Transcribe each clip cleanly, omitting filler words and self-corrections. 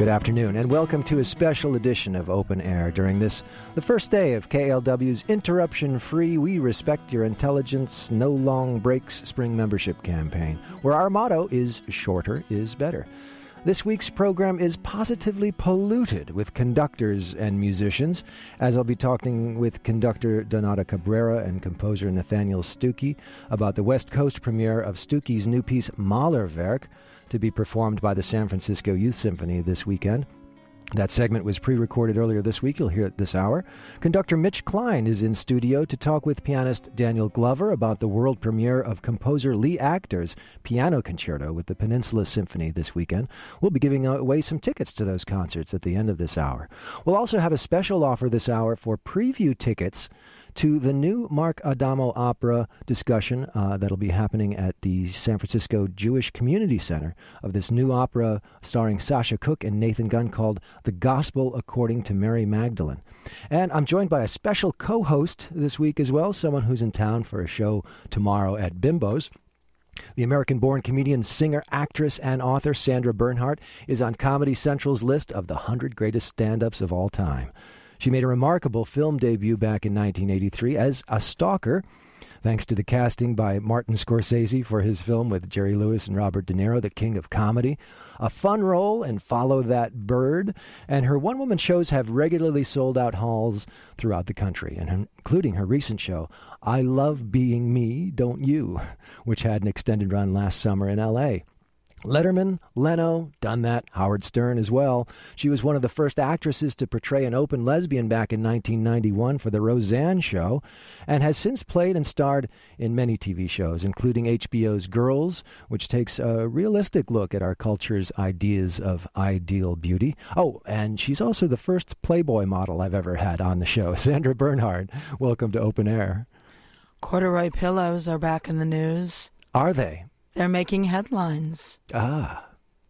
good afternoon, and welcome to a special edition of Open Air during the first day of KLW's interruption-free We Respect Your Intelligence, No Long Breaks spring membership campaign, where our motto is shorter is better. This week's program is positively polluted with conductors and musicians, as I'll be talking with conductor Donata Cabrera and composer Nathaniel Stuckey about the West Coast premiere of Stuckey's new piece Malerwerk, to be performed by the San Francisco Youth Symphony this weekend. That segment was pre-recorded earlier this week. You'll hear it this hour. Conductor Mitch Klein is in studio to talk with pianist Daniel Glover about the world premiere of composer Lee Actor's piano concerto with the Peninsula Symphony this weekend. We'll be giving away some tickets to those concerts at the end of this hour. We'll also have a special offer this hour for preview tickets to the new Mark Adamo opera discussion that'll be happening at the San Francisco Jewish Community Center of this new opera starring Sasha Cook and Nathan Gunn called The Gospel According to Mary Magdalene. And I'm joined by a special co-host this week as well, someone who's in town for a show tomorrow at Bimbo's. The American-born comedian, singer, actress, and author Sandra Bernhard is on Comedy Central's list of the 100 greatest stand-ups of all time. She made a remarkable film debut back in 1983 as a stalker, thanks to the casting by Martin Scorsese for his film with Jerry Lewis and Robert De Niro, The King of Comedy, a fun role in Follow That Bird, and her one-woman shows have regularly sold out halls throughout the country, and including her recent show, I Love Being Me, Don't You?, which had an extended run last summer in L.A. Letterman, Leno, done that, Howard Stern as well. She was one of the first actresses to portray an open lesbian back in 1991 for The Roseanne Show, and has since played and starred in many TV shows, including HBO's Girls, which takes a realistic look at our culture's ideas of ideal beauty. Oh, and she's also the first Playboy model I've ever had on the show. Sandra Bernhard, welcome to Open Air. Corduroy pillows are back in the news. Are they? They're making headlines. Ah,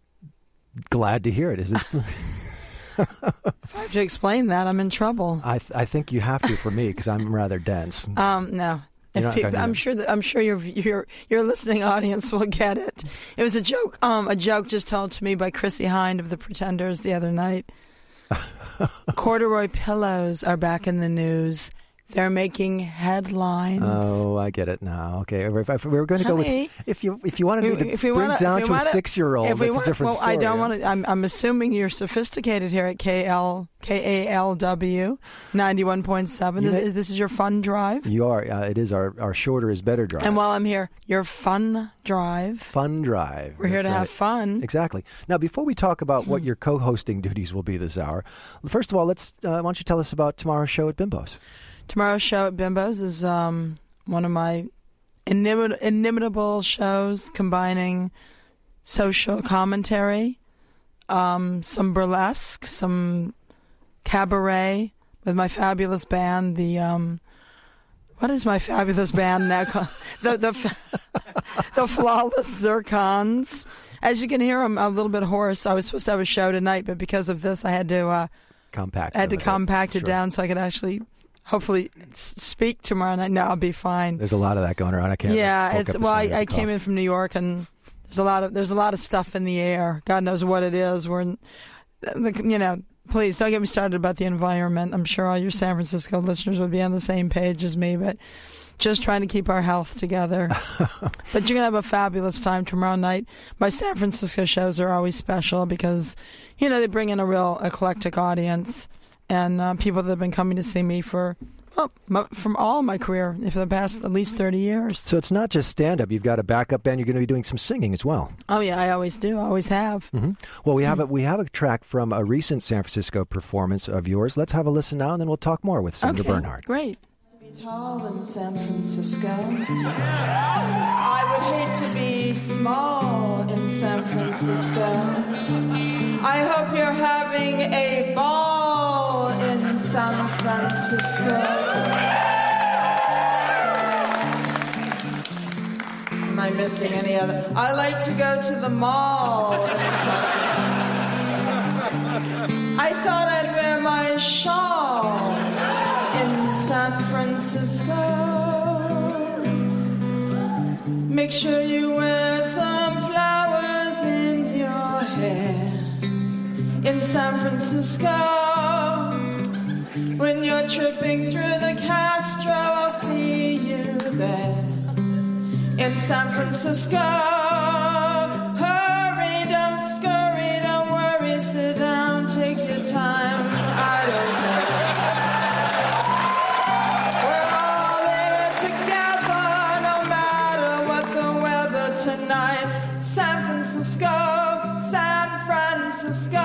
glad to hear it. Is it? If I have to explain that, I'm in trouble. I think you have to for me because I'm rather dense. No. I'm sure your listening audience will get it. It was a joke. A joke just told to me by Chrissy Hind of The Pretenders the other night. Corduroy pillows are back in the news. They're making headlines. Oh, I get it now. Okay, if we were going to go with if you wanted me to bring down to a 6-year-old, that's a different story. I don't want to. I'm assuming you're sophisticated here at KALW 91.7. This is your fun drive. You are. It is our shorter is better drive. And while I'm here, your fun drive. Fun drive. We're here to have fun. Exactly. Now, before we talk about what your co-hosting duties will be this hour, first of all, why don't you tell us about tomorrow's show at Bimbo's? Tomorrow's show at Bimbo's is one of my inimitable shows combining social commentary, some burlesque, some cabaret with my fabulous band. What is my fabulous band now called? The Flawless Zircons. As you can hear, I'm a little bit hoarse. I was supposed to have a show tonight, but because of this, I had to compact it down so I could actually hopefully speak tomorrow night. No, I'll be fine. There's a lot of that going around. I can't. Yeah, I came in from New York, and there's a lot of stuff in the air. God knows what it is. Please don't get me started about the environment. I'm sure all your San Francisco listeners would be on the same page as me, but just trying to keep our health together. But you're going to have a fabulous time tomorrow night. My San Francisco shows are always special because, they bring in a real eclectic audience. And people that have been coming to see me from all my career for the past at least 30 years. So it's not just stand-up. You've got a backup band. You're going to be doing some singing as well. Oh, yeah, I always do. I always have. Mm-hmm. Well, we have a track from a recent San Francisco performance of yours. Let's have a listen now, and then we'll talk more with Sandra Bernhard. Great. To be tall in San Francisco. I would hate to be small in San Francisco. I hope you're having a ball in San Francisco. Am I missing any other? I like to go to the mall in San Francisco. I thought I'd wear my shawl in San Francisco. Make sure you wear some flowers in your hair. In San Francisco. When you're tripping through the Castro, I'll see you there in San Francisco. Hurry, don't scurry, don't worry, sit down, take your time, I don't care. We're all in it together, no matter what the weather tonight. San Francisco, San Francisco.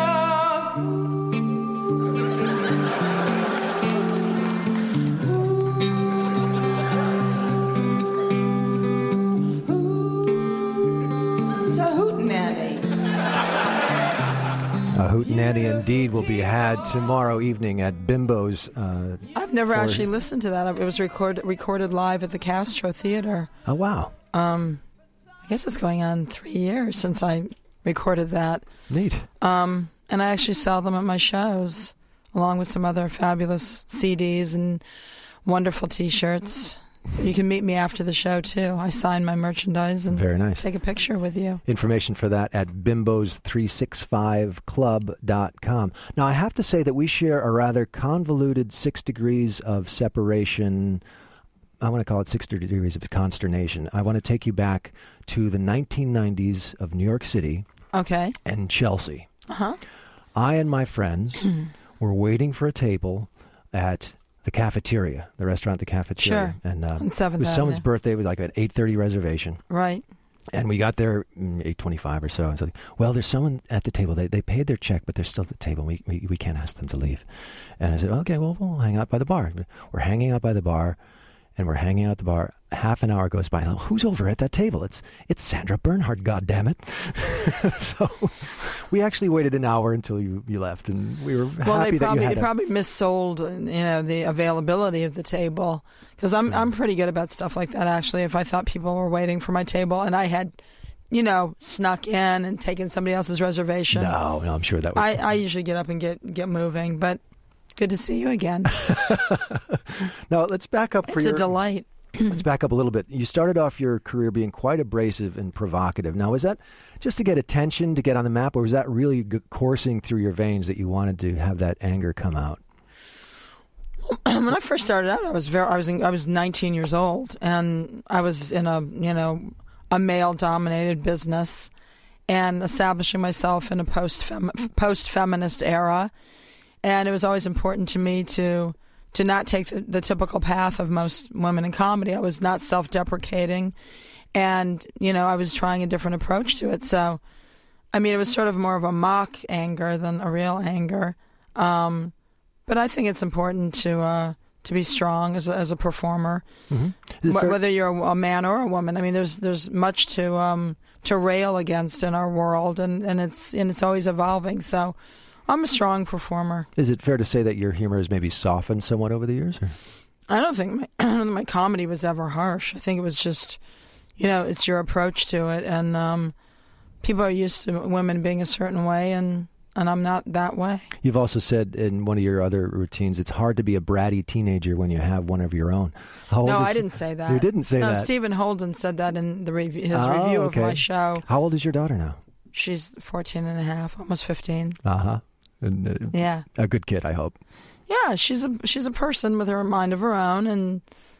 A hootenanny indeed will be had tomorrow evening at Bimbo's. I've never actually listened to that. It was recorded live at the Castro Theater. Oh, wow. I guess it's going on 3 years since I recorded that. Neat. And I actually sell them at my shows, along with some other fabulous CDs and wonderful T-shirts. So you can meet me after the show, too. I sign my merchandise and Very nice. Take a picture with you. Information for that at bimbos365club.com. Now, I have to say that we share a rather convoluted 6 degrees of separation. I want to call it 6 degrees of consternation. I want to take you back to the 1990s of New York City and Chelsea. Uh-huh. I and my friends were waiting for a table at the cafeteria, the restaurant, the cafeteria. Sure. And on 7th it was someone's birthday. It was like an 8:30 reservation. Right. And we got there 8:25 or so. I was like, well, there's someone at the table. They paid their check, but they're still at the table. We can't ask them to leave. And I said, okay, well, we'll hang out by the bar. We're hanging out by the bar, and we're hanging out at the bar. Half an hour goes by. Oh, who's over at that table? It's Sandra Bernhard, goddammit. So we actually waited an hour until you left, and we were happy that you had they probably missold, the availability of the table, because I'm pretty good about stuff like that, actually. If I thought people were waiting for my table and I had, snuck in and taken somebody else's reservation. No, I'm sure that would. I usually get up and get moving, but good to see you again. Now, let's back up. It's a delight. Let's back up a little bit. You started off your career being quite abrasive and provocative. Now, was that just to get attention, to get on the map, or was that really coursing through your veins that you wanted to have that anger come out? When I first started out, I was 19 years old, and I was in a male-dominated business, and establishing myself in a post-feminist era. And it was always important to me to not take the typical path of most women in comedy. I was not self-deprecating, and, I was trying a different approach to it. So, it was sort of more of a mock anger than a real anger. But I think it's important to be strong as a performer, whether you're a man or a woman. There's much to rail against in our world, and it's always evolving. So I'm a strong performer. Is it fair to say that your humor has maybe softened somewhat over the years? Or? I don't think my comedy was ever harsh. I think it was just, it's your approach to it, and people are used to women being a certain way, and I'm not that way. You've also said in one of your other routines, it's hard to be a bratty teenager when you have one of your own. I didn't say that. You didn't say that? No, Stephen Holden said that in his review of my show. How old is your daughter now? She's 14 and a half, almost 15. Uh-huh. And, yeah. A good kid, I hope. Yeah, she's a person with her mind of her own, and,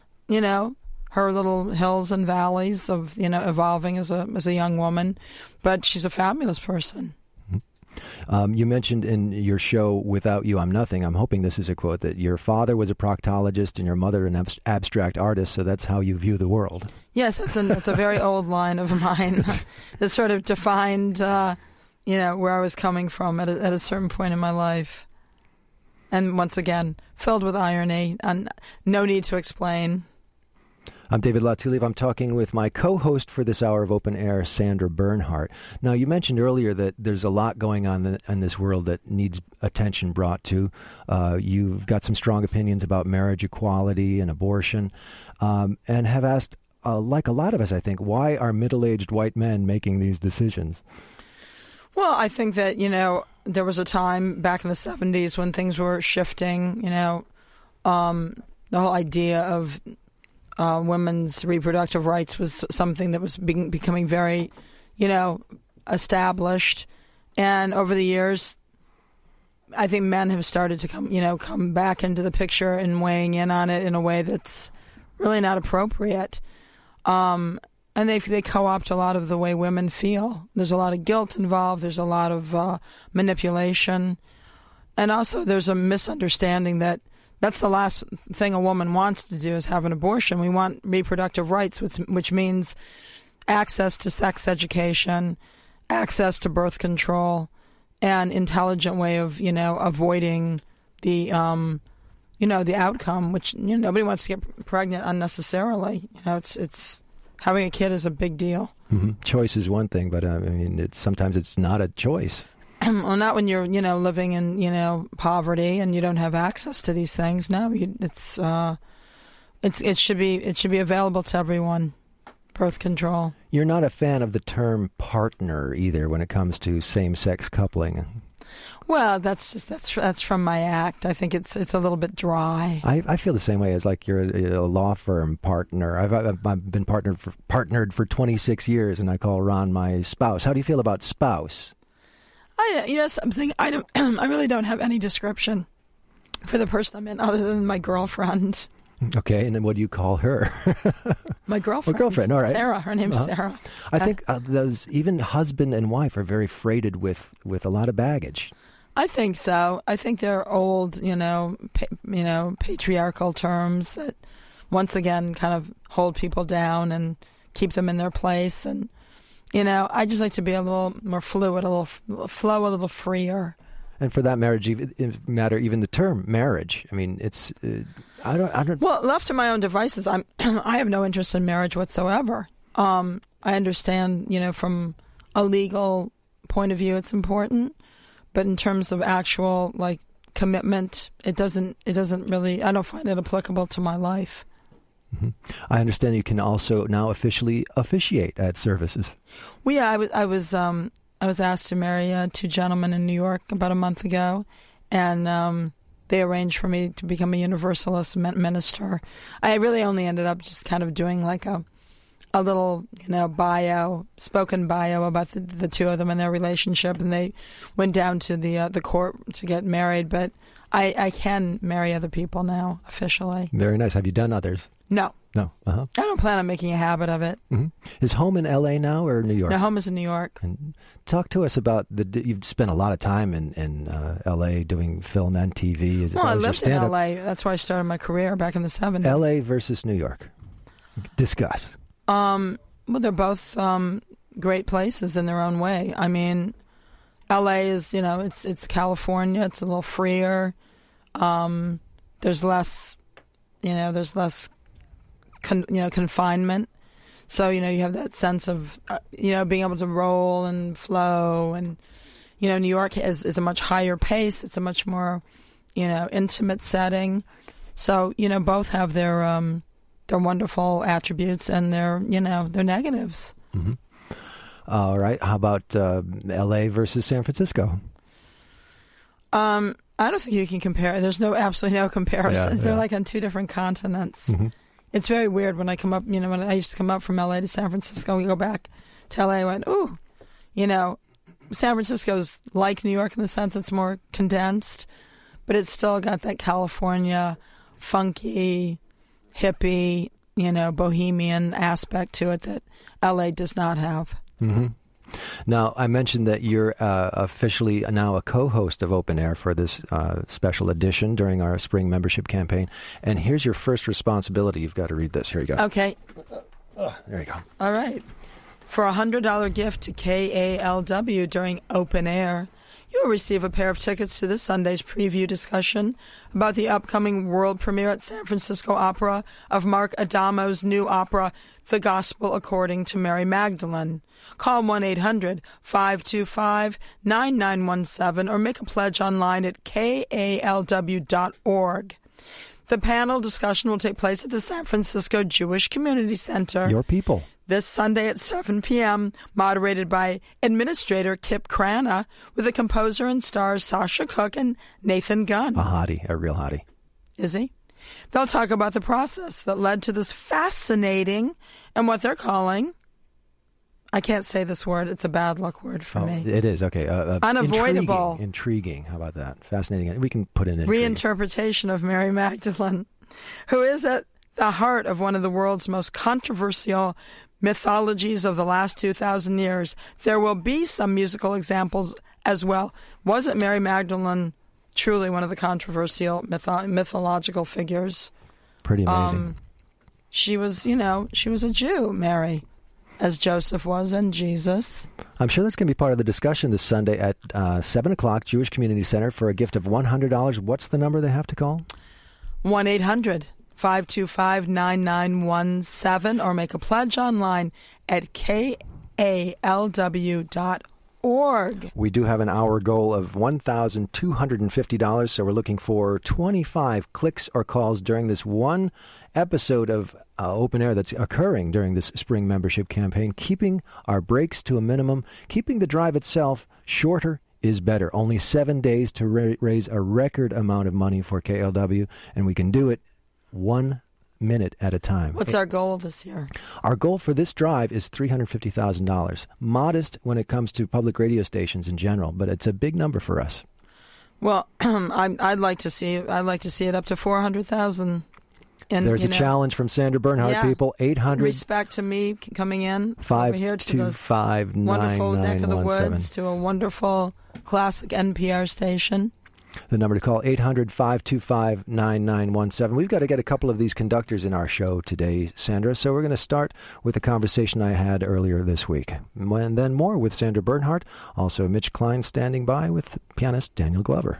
her little hills and valleys of, evolving as a young woman. But she's a fabulous person. You mentioned in your show, Without You, I'm Nothing, I'm hoping this is a quote, that your father was a proctologist and your mother an abstract artist, so that's how you view the world. Yes, that's a very old line of mine. That sort of defined, where I was coming from at a certain point in my life. And once again, filled with irony, and no need to explain. I'm David Latuliv. I'm talking with my co-host for this hour of Open Air, Sandra Bernhard. Now, you mentioned earlier that there's a lot going on in this world that needs attention brought to. You've got some strong opinions about marriage equality and abortion, and have asked, like a lot of us, I think, why are middle-aged white men making these decisions? Well, I think that, there was a time back in the 70s when things were shifting, the whole idea of women's reproductive rights was something that was becoming very, established. And over the years, I think men have started to come back into the picture and weighing in on it in a way that's really not appropriate. And they co-opt a lot of the way women feel. There's a lot of guilt involved. There's a lot of manipulation. And also there's a misunderstanding that that's the last thing a woman wants to do is have an abortion. We want reproductive rights, which means access to sex education, access to birth control, and intelligent way of, avoiding the, the outcome, which nobody wants to get pregnant unnecessarily. It's having a kid is a big deal. Mm-hmm. Choice is one thing, but sometimes it's not a choice. Well, not when you're, living in, poverty and you don't have access to these things. No, it should be available to everyone. Birth control. You're not a fan of the term partner either when it comes to same-sex coupling. Well, that's from my act. I think it's a little bit dry. I feel the same way as like you're a law firm partner. I've been partnered for 26 years, and I call Ron my spouse. How do you feel about spouse? Something I really don't have any description for the person I'm in other than my girlfriend. Okay, and then what do you call her? My girlfriend. All right. Sarah. Her name's Sarah. I think those even husband and wife are very freighted with a lot of baggage. I think so. I think they're old, patriarchal terms that once again kind of hold people down and keep them in their place. And I just like to be a little more fluid, a little freer. And for that matter, even the term marriage. I mean, it's I don't. Well, left to my own devices, I have no interest in marriage whatsoever. I understand, from a legal point of view, it's important, but in terms of actual commitment, it doesn't really. I don't find it applicable to my life. Mm-hmm. I understand you can also now officially officiate at services. Well, yeah, I was asked to marry two gentlemen in New York about a month ago, and they arranged for me to become a Universalist minister. I really only ended up just kind of doing a little, spoken bio about the two of them and their relationship, and they went down to the court to get married. But I can marry other people now officially. Very nice. Have you done others? No. No. Uh-huh. I don't plan on making a habit of it. Mm-hmm. Is home in L.A. now or New York? No, home is in New York. And talk to us about you've spent a lot of time in L.A. doing film and TV. I lived in L.A. That's why I started my career back in the 70s. L.A. versus New York. Discuss. Well, they're both great places in their own way. I mean, L.A. is, it's California. It's a little freer. There's less, confinement. So, you have that sense of, being able to roll and flow. And, New York is a much higher pace. It's a much more, intimate setting. So, both have their wonderful attributes and their negatives. Mm-hmm. All right. How about L.A. versus San Francisco? I don't think you can compare. There's absolutely no comparison. Yeah. They're like on two different continents. Mm-hmm. It's very weird when I come up, when I used to come up from L.A. to San Francisco, we go back to L.A., I went, ooh, San Francisco's like New York in the sense it's more condensed, but it's still got that California, funky, hippie, bohemian aspect to it that L.A. does not have. Mm-hmm. Now, I mentioned that you're officially now a co-host of Open Air for this special edition during our spring membership campaign. And here's your first responsibility. You've got to read this. Here you go. Okay. There you go. All right. For a $100 gift to KALW during Open Air, you will receive a pair of tickets to this Sunday's preview discussion about the upcoming world premiere at San Francisco Opera of Mark Adamo's new opera, The Gospel According to Mary Magdalene. Call 1-800-525-9917 or make a pledge online at kalw.org. The panel discussion will take place at the San Francisco Jewish Community Center. Your people. This Sunday at 7 p.m., moderated by Administrator Kip Crana, with the composer and stars Sasha Cook and Nathan Gunn. A hottie, a real hottie. Is he? They'll talk about the process that led to this fascinating and what they're calling I can't say this word. It's a bad luck word for me. It is, okay. Unavoidable. Intriguing. How about that? Fascinating. We can put in intriguing. Reinterpretation of Mary Magdalene, who is at the heart of one of the world's most controversial mythologies of the last 2,000 years. There will be some musical examples as well. Wasn't Mary Magdalene truly one of the controversial mythological figures? Pretty amazing. She was a Jew, Mary, as Joseph was, and Jesus. I'm sure that's going to be part of the discussion this Sunday at 7 o'clock, Jewish Community Center, for a gift of $100. What's the number they have to call? 1-800-525-9917, or make a pledge online at kalw.org. We do have an hour goal of $1,250, so we're looking for 25 clicks or calls during this one episode of Open Air that's occurring during this spring membership campaign, keeping our breaks to a minimum, keeping the drive itself shorter is better. Only 7 days to raise a record amount of money for KLW, and we can do it 1 minute at a time. What's our goal this year? Our goal for this drive is $350,000. Modest when it comes to public radio stations in general, but it's a big number for us. Well, I'd like to see it up to 400,000. And there's a challenge from Sandra Bernhardt, people. 800. In respect to me coming in 5 over here to this 5 wonderful neck of the woods, to a wonderful classic NPR station. The number to call, 800-525-9917. We've got to get a couple of these conductors in our show today, Sandra, so we're going to start with a conversation I had earlier this week. And then more with Sandra Bernhardt, also Mitch Klein standing by with pianist Daniel Glover.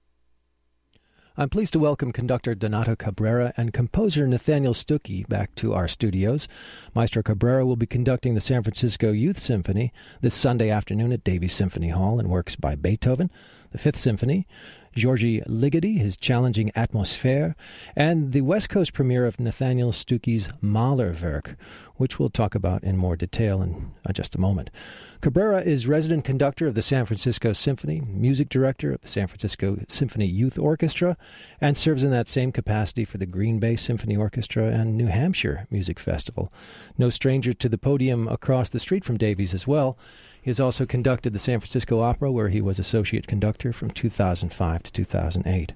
I'm pleased to welcome conductor Donato Cabrera and composer Nathaniel Stuckey back to our studios. Maestro Cabrera will be conducting the San Francisco Youth Symphony this Sunday afternoon at Davies Symphony Hall and works by Beethoven, the Fifth Symphony, Georgi Ligeti, his challenging Atmosphäre, and the West Coast premiere of Nathaniel Stuckey's Mahlerwerk, which we'll talk about in more detail in just a moment. Cabrera is resident conductor of the San Francisco Symphony, music director of the San Francisco Symphony Youth Orchestra, and serves in that same capacity for the Green Bay Symphony Orchestra and New Hampshire Music Festival. No stranger to the podium across the street from Davies as well. He has also conducted the San Francisco Opera, where he was associate conductor from 2005 to 2008.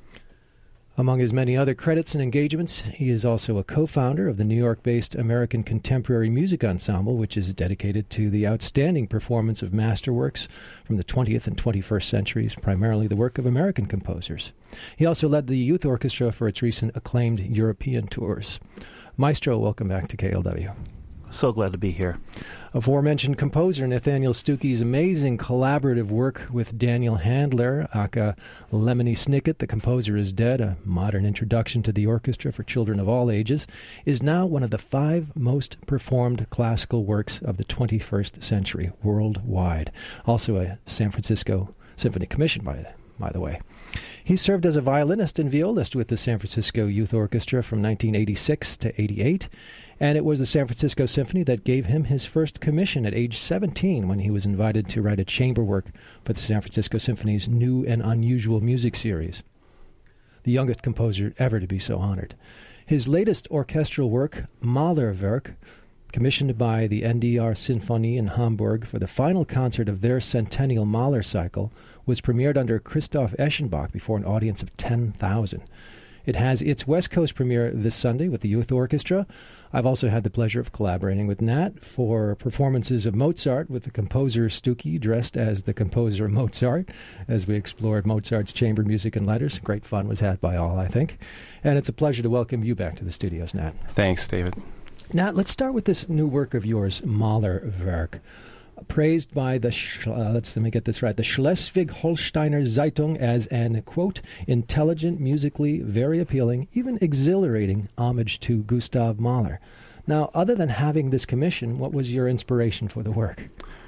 Among his many other credits and engagements, he is also a co-founder of the New York-based American Contemporary Music Ensemble, which is dedicated to the outstanding performance of masterworks from the 20th and 21st centuries, primarily the work of American composers. He also led the youth orchestra for its recent acclaimed European tours. Maestro, welcome back to KLW. So glad to be here. Aforementioned composer Nathaniel Stuckey's amazing collaborative work with Daniel Handler, aka Lemony Snicket, The Composer is Dead, a modern introduction to the orchestra for children of all ages, is now one of the 5 most performed classical works of the 21st century worldwide. Also a San Francisco Symphony Commission, by the way. He served as a violinist and violist with the San Francisco Youth Orchestra from 1986 to 88, and it was the San Francisco Symphony that gave him his first commission at age 17 when he was invited to write a chamber work for the San Francisco Symphony's New and Unusual Music series. The youngest composer ever to be so honored. His latest orchestral work, Mahlerwerk, commissioned by the NDR Sinfonie in Hamburg for the final concert of their centennial Mahler cycle, was premiered under Christoph Eschenbach before an audience of 10,000. It has its West Coast premiere this Sunday with the Youth Orchestra. I've also had the pleasure of collaborating with Nat for performances of Mozart with the composer Stuckey dressed as the composer Mozart as we explored Mozart's chamber music and letters. Great fun was had by all, I think. And it's a pleasure to welcome you back to the studios, Nat. Thanks, David. Now, let's start with this new work of yours, Mahlerwerk. Praised by the, let me get this right, the Schleswig-Holsteiner Zeitung as an, quote, intelligent, musically very appealing, even exhilarating homage to Gustav Mahler. Now, other than having this commission, what was your inspiration for the work?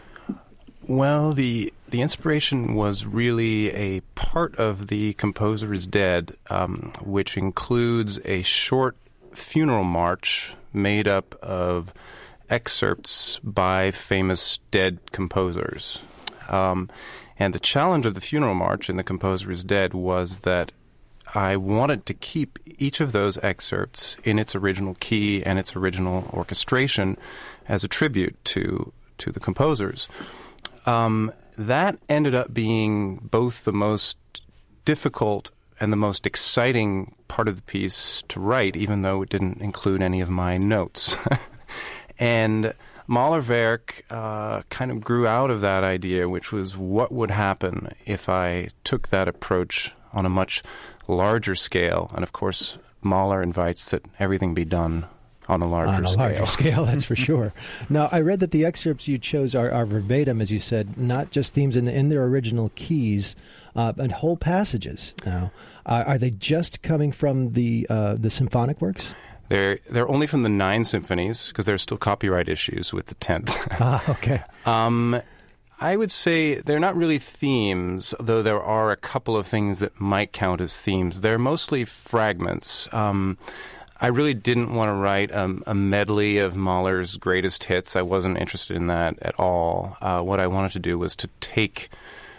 Well, the inspiration was really a part of The Composer is Dead, which includes a short funeral march made up of excerpts by famous dead composers. And the challenge of the funeral march in The Composer is Dead was that I wanted to keep each of those excerpts in its original key and its original orchestration as a tribute to to the composers. That ended up being both the most difficult and the most exciting part of the piece to write, even though it didn't include any of my notes. And Malerwerk kind of grew out of that idea, which was what would happen if I took that approach on a much larger scale. And of course, Mahler invites that everything be done on a larger scale. On a larger scale, that's for sure. Now, I read that the excerpts you chose are verbatim, as you said, not just themes in their original keys, but whole passages. Now, are they just coming from the symphonic works? They're only from the 9 symphonies, because there's still copyright issues with the 10th. Okay. I would say they're not really themes, though there are a couple of things that might count as themes. They're mostly fragments. I really didn't want to write a medley of Mahler's greatest hits. I wasn't interested in that at all. What I wanted to do was to take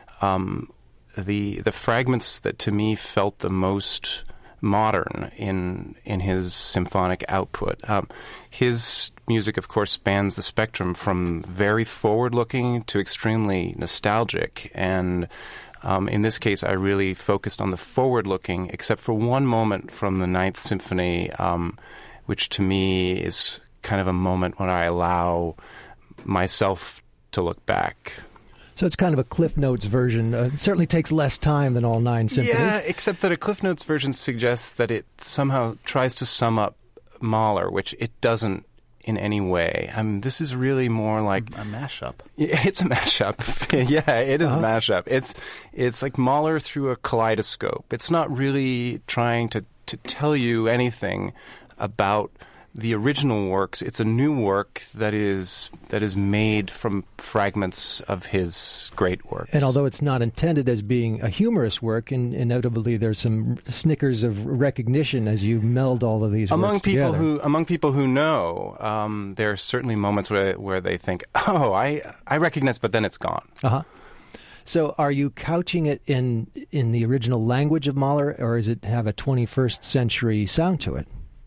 the fragments that to me felt the most modern in his symphonic output. His music, of course, spans the spectrum from very forward-looking to extremely nostalgic, and in this case, I really focused on the forward-looking, except for one moment from the 9th Symphony, which to me is kind of a moment when I allow myself to look back. So it's kind of a Cliff Notes version. It certainly takes less time than all 9 symphonies. Yeah, except that a Cliff Notes version suggests that it somehow tries to sum up Mahler, which it doesn't in any way. I mean, this is really more like a mashup. It's a mashup. Yeah, it is a mashup. It's like Mahler through a kaleidoscope. It's not really trying to tell you anything about the original works. It's a new work that is made from fragments of his great works. And although it's not intended as being a humorous work, inevitably there's some snickers of recognition as you meld all of these works together. Among people who know, there are certainly moments where they think, "Oh, I recognize," but then it's gone. Uh-huh. So are you couching it in the original language of Mahler, or does it have a 21st century sound to it?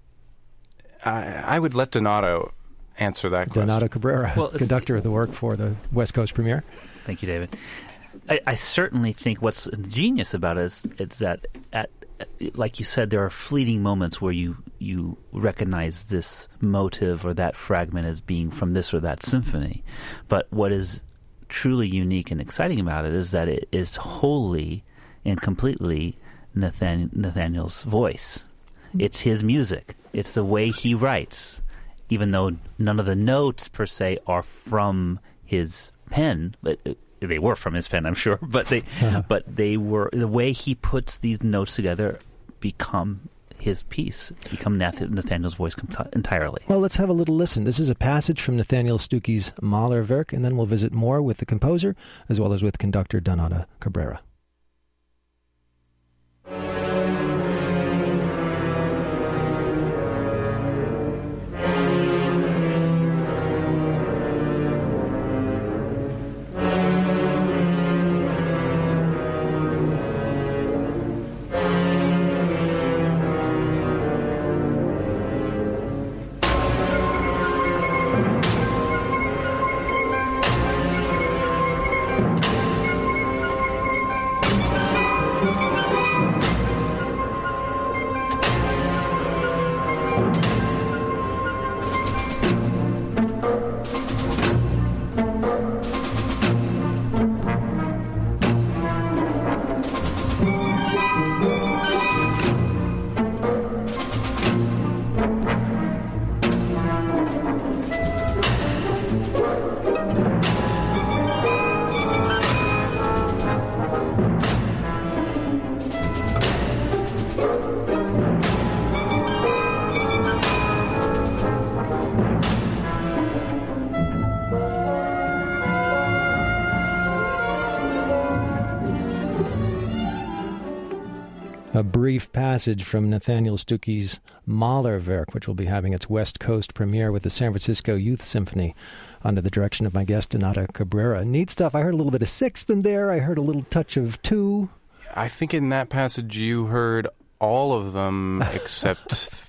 I would let Donato answer that question. Donato Cabrera, conductor of the work for the West Coast premiere. Thank you, David. I certainly think what's genius about it is that, like you said, there are fleeting moments where you recognize this motive or that fragment as being from this or that symphony. But what is truly unique and exciting about it is that it is wholly and completely Nathaniel's voice. It's his music. It's the way he writes, even though none of the notes per se are from his pen. But they were from his pen, I'm sure. But they were, the way he puts these notes together become his piece, become Nathaniel's voice entirely. Well, let's have a little listen. This is a passage from Nathaniel Stucki's Malerwerk, and then we'll visit more with the composer as well as with conductor Donato Cabrera. A brief passage from Nathaniel Stucki's Malerwerk, which will be having its West Coast premiere with the San Francisco Youth Symphony under the direction of my guest, Donato Cabrera. Neat stuff. I heard a little bit of sixth in there. I heard a little touch of two. I think in that passage you heard all of them except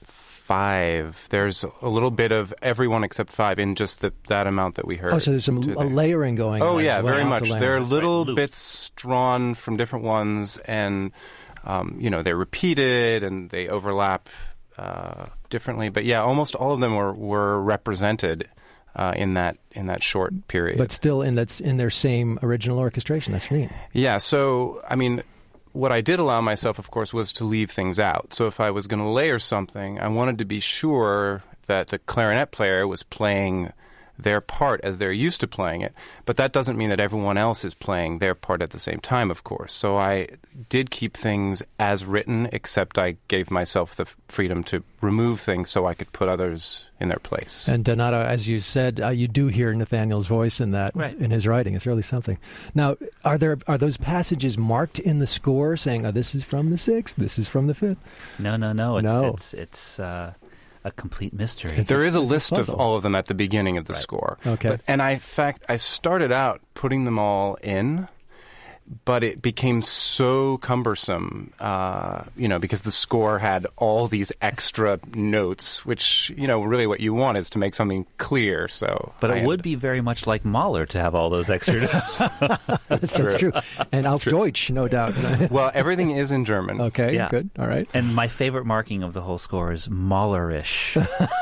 5. There's a little bit of everyone except 5 in just that amount that we heard. Oh, so there's some layering going on. Oh, yeah, as well. very much. There are little loops. bits drawn from different ones, and, they're repeated and they overlap differently. But, yeah, almost all of them were represented in that short period. But still in their same original orchestration. That's neat. Yeah, so, what I did allow myself, of course, was to leave things out. So if I was going to layer something, I wanted to be sure that the clarinet player was playing their part as they're used to playing it. But that doesn't mean that everyone else is playing their part at the same time, of course. So I did keep things as written, except I gave myself the freedom to remove things so I could put others in their place. And Donato, as you said, you do hear Nathaniel's voice in that, right, in his writing. It's really something. Now, are those passages marked in the score, saying, "Oh, this is from the 6th, this is from the 5th"? No. It's a complete mystery. There is a list of all of them at the beginning of the score. Okay. In fact, I started out putting them all in, but it became so cumbersome, because the score had all these extra notes, which, really what you want is to make something clear. But it would be very much like Mahler to have all those extra notes. That's true. And auf Deutsch, no doubt. Well, everything is in German. Okay, yeah. Good. All right. And my favorite marking of the whole score is Mahlerish.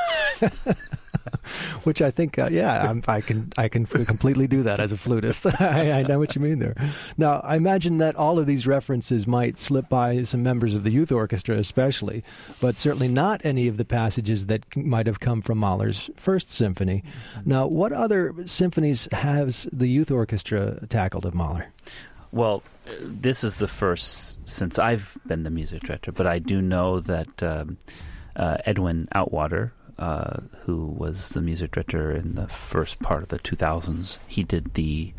Which I think, I can completely do that as a flutist. I know what you mean there. Now, I imagine that all of these references might slip by some members of the youth orchestra especially, but certainly not any of the passages that might have come from Mahler's First Symphony. Now, what other symphonies has the youth orchestra tackled of Mahler? Well, this is the first since I've been the music director, but I do know that Edwin Outwater, who was the music director in the first part of the 2000s. He did the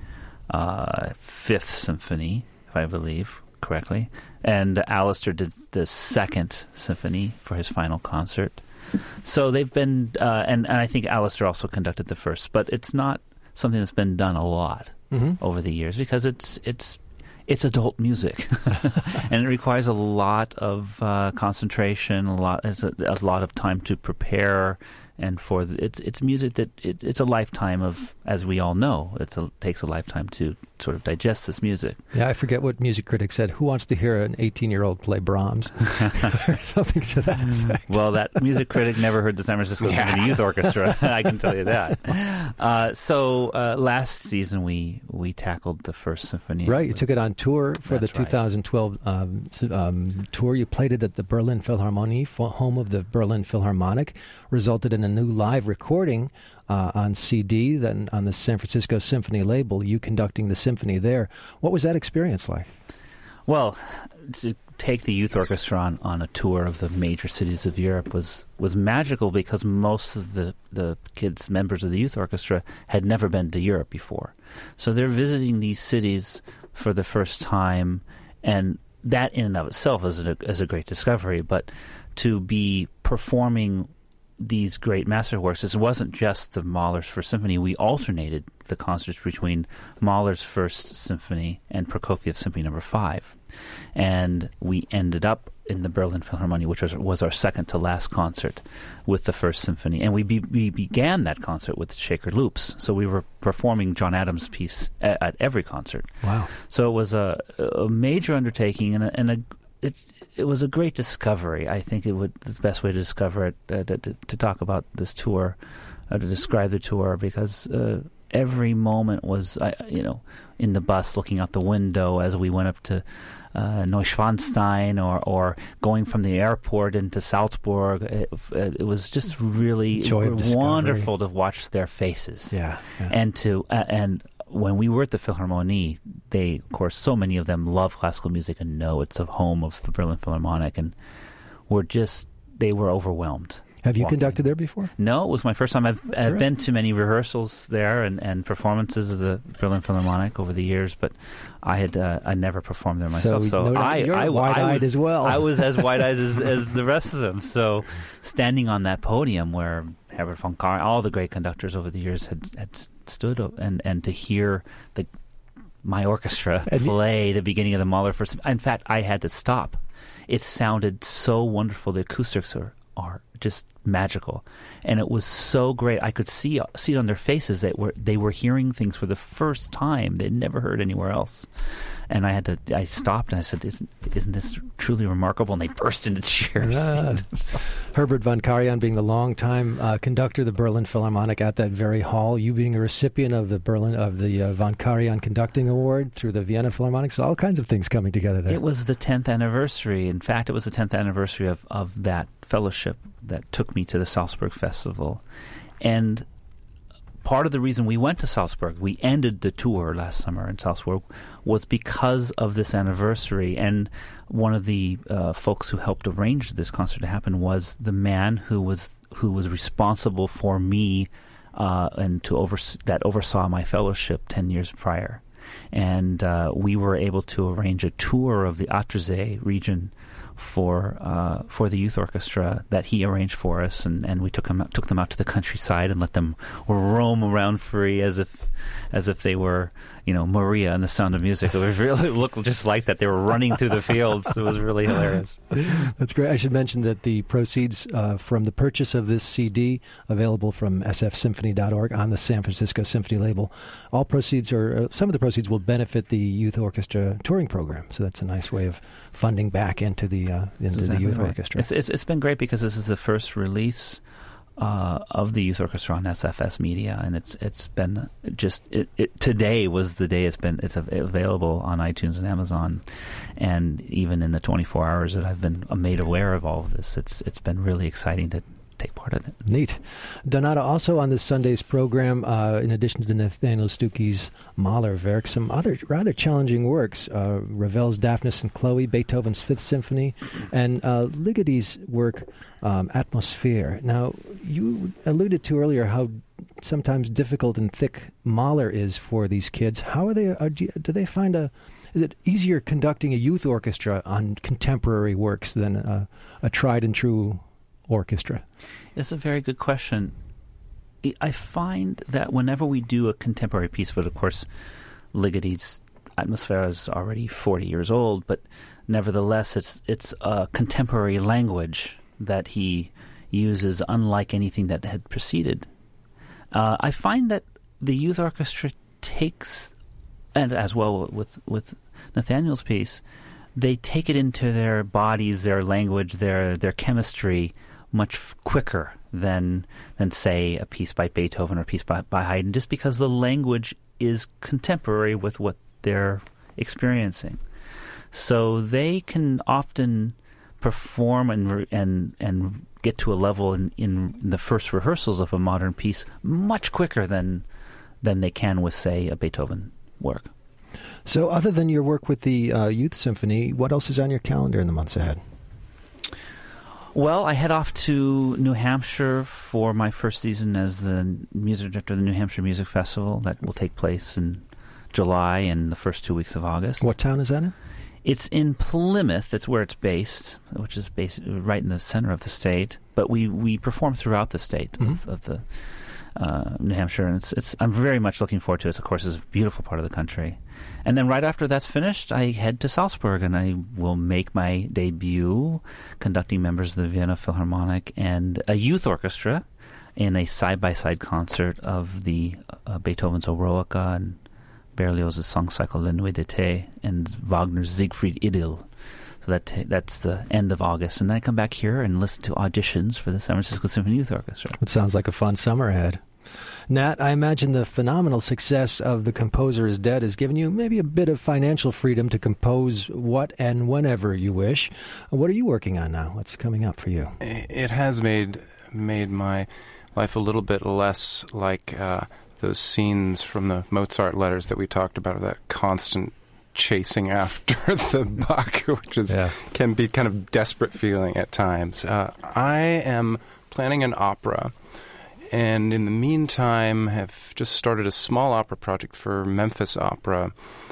5th Symphony, if I believe correctly, and Alistair did the 2nd Symphony for his final concert. So they've been, and I think Alistair also conducted the 1st, but it's not something that's been done a lot over the years because it's adult music, and it requires a lot of concentration, a lot of time to prepare, and it's music that it's a lifetime of, as we all know, takes a lifetime to sort of digest this music. Yeah, I forget what music critic said. Who wants to hear an 18-year-old play Brahms? Or something to that effect. Well, that music critic never heard the San Francisco Symphony Youth Orchestra. I can tell you that. So last season we tackled the 1st Symphony. Right, you took it on tour for the 2012 tour. You played it at the Berlin Philharmonie, home of the Berlin Philharmonic. Resulted in a new live recording on CD, then on the San Francisco Symphony label, you conducting the symphony there. What was that experience like? Well, to take the youth orchestra on a tour of the major cities of Europe was magical because most of the kids, members of the youth orchestra, had never been to Europe before. So they're visiting these cities for the first time, and that in and of itself is a great discovery. But to be performing these great masterworks, it wasn't just the Mahler's First Symphony. We alternated the concerts between Mahler's First Symphony and Prokofiev's Symphony No. 5. And we ended up in the Berlin Philharmonie, which was our second to last concert, with the First Symphony. And we began that concert with Shaker Loops. So we were performing John Adams' piece at every concert. Wow. So it was a major undertaking and it was a great discovery. I think the best way to discover it, to talk about this tour, to describe the tour, because every moment was, in the bus looking out the window as we went up to Neuschwanstein or going from the airport into Salzburg. It was just really wonderful to watch their faces. Yeah. And when we were at the Philharmonie, they, of course, so many of them love classical music and know it's a home of the Berlin Philharmonic, and they were overwhelmed. Have you conducted there before? No, it was my first time. I've been to many rehearsals there and performances of the Berlin Philharmonic over the years, but I never performed there myself. So I wide-eyed as well. I was as wide-eyed as the rest of them. So standing on that podium where Herbert von Karajan, all the great conductors over the years had stood and to hear my orchestra play the beginning of the Mahler First. In fact, I had to stop. It sounded so wonderful. The acoustics are just magical. And it was so great. I could see it on their faces that they were hearing things for the first time they'd never heard anywhere else. And I stopped and I said, isn't this truly remarkable? And they burst into cheers. Herbert von Karajan being the longtime conductor of the Berlin Philharmonic at that very hall, you being a recipient of the von Karajan Conducting Award through the Vienna Philharmonic, so all kinds of things coming together there. It was the 10th anniversary. In fact, it was the 10th anniversary of that fellowship that took me to the Salzburg Festival. And part of the reason we went to Salzburg, we ended the tour last summer in Salzburg, was because of this anniversary. And one of the folks who helped arrange this concert to happen was the man who was responsible for me and that oversaw my fellowship 10 years prior. And we were able to arrange a tour of the Attersee region for the youth orchestra that he arranged for us, and we took them out to the countryside and let them roam around free as if they were, Maria and the Sound of Music. It really looked just like that. They were running through the fields. It was really hilarious. That's great. I should mention that the proceeds from the purchase of this CD, available from sfsymphony.org on the San Francisco Symphony label, all proceeds some of the proceeds will benefit the youth orchestra touring program. So that's a nice way of funding back into the youth orchestra. It's been great because this is the first release of the youth orchestra on SFS Media, and it's been just today was the day it's available on iTunes and Amazon, and even in the 24 hours that I've been made aware of all of this, it's been really exciting to take part in it. Neat. Donata, also on this Sunday's program, in addition to Nathaniel Stucki's Mahlerwerk, some other rather challenging works, Ravel's Daphnis and Chloe, Beethoven's Fifth Symphony, and Ligoti's work, Atmosphere. Now, you alluded to earlier how sometimes difficult and thick Mahler is for these kids. How are they? Do they find is it easier conducting a youth orchestra on contemporary works than a tried and true orchestra? It's a very good question. I find that whenever we do a contemporary piece, but of course Ligoti's Atmosphere is already 40 years old, but nevertheless it's a contemporary language that he uses, unlike anything that had preceded. I find that the youth orchestra takes, and as well with Nathaniel's piece, they take it into their bodies, their language, their chemistry much quicker than say a piece by Beethoven or a piece by Haydn, just because the language is contemporary with what they're experiencing. So they can often perform and get to a level in the first rehearsals of a modern piece much quicker than they can with, say, a Beethoven work. So other than your work with the Youth Symphony, what else is on your calendar in the months ahead? Well, I head off to New Hampshire for my first season as the music director of the New Hampshire Music Festival. That will take place in July and the first 2 weeks of August. What town is that in? It's in Plymouth. That's where it's based, which is based right in the center of the state. But we perform throughout the state of the New Hampshire, and I'm very much looking forward to it. Of course, it's a beautiful part of the country. And then right after that's finished, I head to Salzburg, and I will make my debut conducting members of the Vienna Philharmonic and a youth orchestra in a side-by-side concert of the Beethoven's Eroica and Berlioz's song cycle La Nuit d'été and Wagner's Siegfried Idyll. So that's the end of August. And then I come back here and listen to auditions for the San Francisco Symphony Youth Orchestra. It sounds like a fun summer ahead. Nat, I imagine the phenomenal success of The Composer is Dead has given you maybe a bit of financial freedom to compose what and whenever you wish. What are you working on now? What's coming up for you? It has made my life a little bit less like those scenes from the Mozart letters that we talked about, that constant chasing after the buck, which can be kind of desperate feeling at times. I am planning an opera, and in the meantime have just started a small opera project for Memphis Opera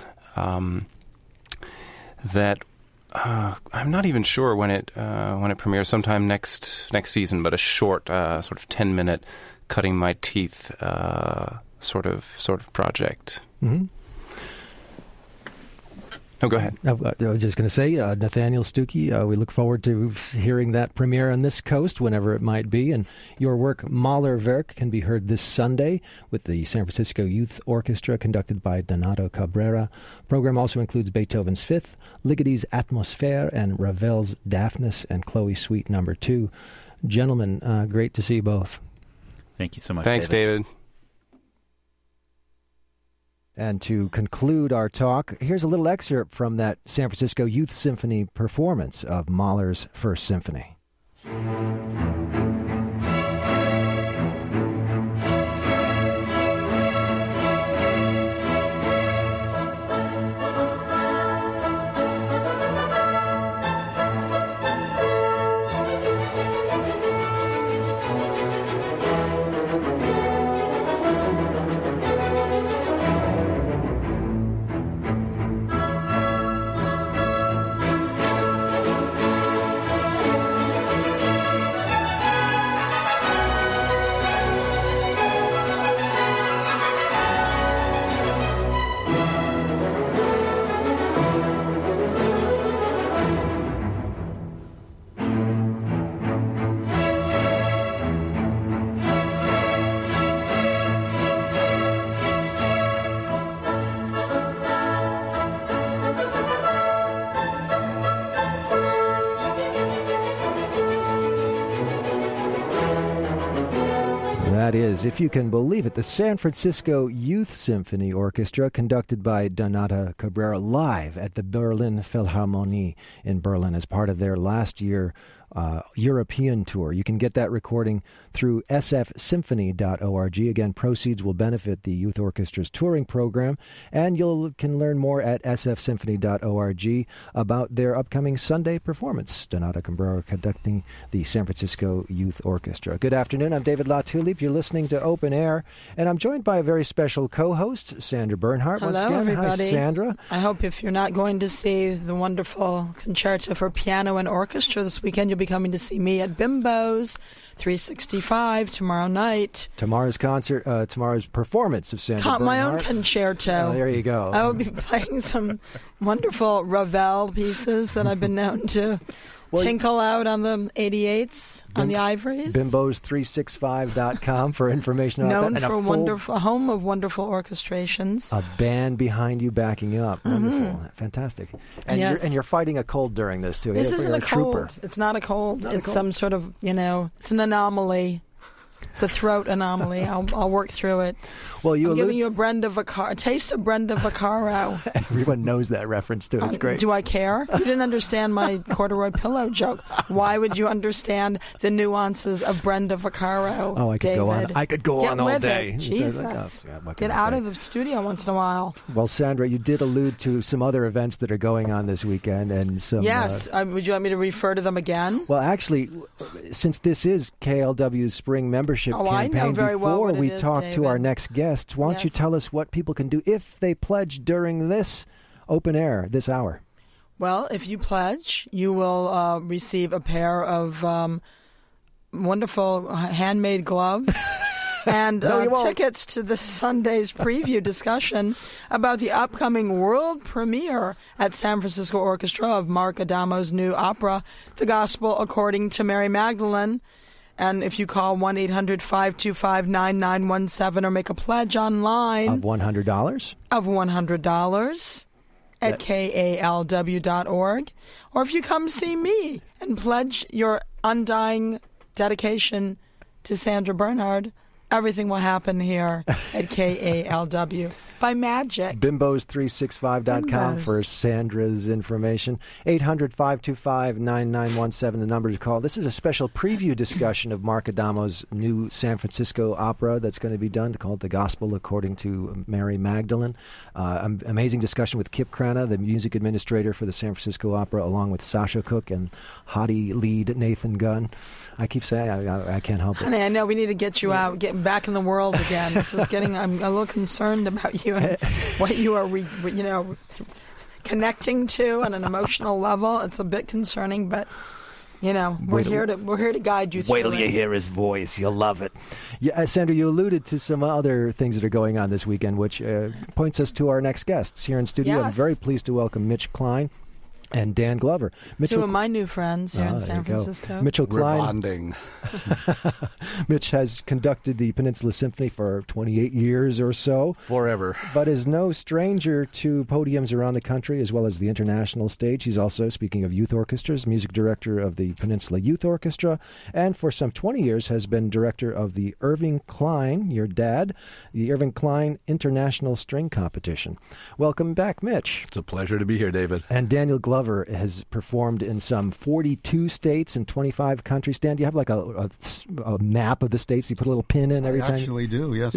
that I'm not even sure when it premieres, sometime next season, but a short sort of 10-minute cutting my teeth sort of project. Mm-hmm. No, go ahead. I was just going to say, Nathaniel Stuckey, we look forward to hearing that premiere on this coast, whenever it might be. And your work, Malerwerk, can be heard this Sunday with the San Francisco Youth Orchestra, conducted by Donato Cabrera. The program also includes Beethoven's Fifth, Ligoti's Atmosphère, and Ravel's Daphnis and Chloe Suite No. 2. Gentlemen, great to see you both. Thank you so much. Thanks, David. And to conclude our talk, here's a little excerpt from that San Francisco Youth Symphony performance of Mahler's First Symphony. That is, if you can believe it, the San Francisco Youth Symphony Orchestra, conducted by Donato Cabrera, live at the Berlin Philharmonie in Berlin as part of their last year European tour. You can get that recording through sfsymphony.org. Again, proceeds will benefit the Youth Orchestra's touring program, and you can learn more at sfsymphony.org about their upcoming Sunday performance. Donato Cabrera conducting the San Francisco Youth Orchestra. Good afternoon. I'm David LaTulippe. You're listening to Open Air, and I'm joined by a very special co-host, Sandra Bernhardt. Hello, once again. everybody. Hi, Sandra. I hope if you're not going to see the wonderful concerto for piano and orchestra this weekend, you'll be coming to see me at Bimbo's 365 tomorrow night. Tomorrow's concert, tomorrow's performance of Sandra Bernhardt. My own concerto. Oh, there you go. I will be playing some wonderful Ravel pieces that I've been known to tinkle out on the 88s, on the ivories. Bimbos365.com for information about known that. For wonderful, a home of wonderful orchestrations. A band behind you backing you up. Wonderful. Fantastic. And, yes. you're fighting a cold during this, too. This isn't a cold. Trooper. It's not a cold. Not a it's cold. some sort of, it's an anomaly. It's a throat anomaly. I'll work through it. Well, I'm giving you a taste of Brenda Vaccaro. Everyone knows that reference, too. It's great. Do I care? You didn't understand my corduroy pillow joke. Why would you understand the nuances of Brenda Vaccaro? Oh, I could go on. I could go on all day. Jesus. Get out of the studio once in a while. Well, Sandra, you did allude to some other events that are going on this weekend, and some. Yes. Would you like me to refer to them again? Well, actually, since this is KLW's spring membership campaign, I know very before well what we it is, talk David. to our next guests, why don't you tell us what people can do if they pledge during this open air, this hour? Well, if you pledge, you will receive a pair of wonderful handmade gloves and tickets to the Sunday's preview discussion about the upcoming world premiere at San Francisco Orchestra of Mark Adamo's new opera, The Gospel According to Mary Magdalene. And if you call 1-800-525-9917 or make a pledge online Of $100? Of $100 at kalw.org. Or if you come see me and pledge your undying dedication to Sandra Bernhardt, everything will happen here at KALW. By magic. Bimbos365.com for Sandra's information. 800-525-9917, the number to call. This is a special preview discussion of Mark Adamo's new San Francisco opera that's going to be done, called The Gospel According to Mary Magdalene. Amazing discussion with Kip Crenna, the music administrator for the San Francisco Opera, along with Sasha Cook and hottie lead Nathan Gunn. I keep saying I can't help it. Honey, I know we need to get you out, getting back in the world again. This is I'm a little concerned about you and what you are, connecting to on an emotional level. It's a bit concerning, but You know, we're here to guide you through. Wait till you hear his voice. You'll love it. Yeah, Sandra, you alluded to some other things that are going on this weekend, which points us to our next guests here in studio. Yes. I'm very pleased to welcome Mitch Klein and Dan Glover. Two of my new friends here in San Francisco. Mitchell Klein. We're bonding. Mitch has conducted the Peninsula Symphony for 28 years or so. Forever. But is no stranger to podiums around the country as well as the international stage. He's also, speaking of youth orchestras, music director of the Peninsula Youth Orchestra, and for some 20 years has been director of the Irving Klein, your dad, the Irving Klein International String Competition. Welcome back, Mitch. It's a pleasure to be here, David. And Daniel Glover has performed in some 42 states and 25 countries. Dan, do you have like a map of the states you put a little pin in every time? I actually do, yes.